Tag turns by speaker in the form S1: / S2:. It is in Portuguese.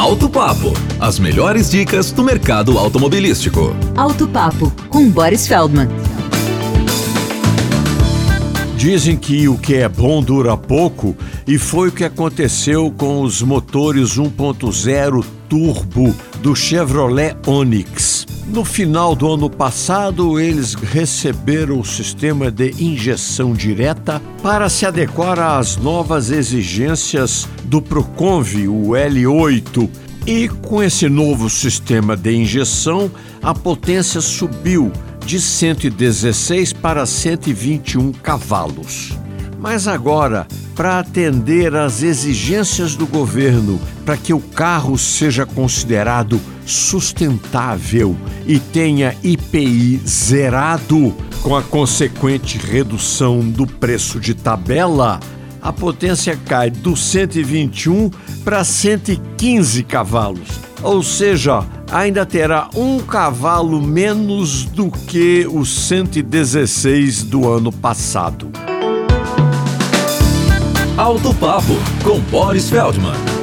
S1: Auto Papo, as melhores dicas do mercado automobilístico.
S2: Auto Papo, com Boris Feldman.
S3: Dizem que o que é bom dura pouco, e foi o que aconteceu com os motores 1.0 turbo do Chevrolet Onix. No final do ano passado, eles receberam o sistema de injeção direta para se adequar às novas exigências do Proconv, o L8. E com esse novo sistema de injeção, a potência subiu de 116 para 121 cavalos. Mas agora, para atender às exigências do governo, para que o carro seja considerado sustentável e tenha IPI zerado, com a consequente redução do preço de tabela, a potência cai do 121 para 115 cavalos. Ou seja, ainda terá 1 cavalo menos do que os 116 do ano passado.
S1: Auto Papo, com Boris Feldman.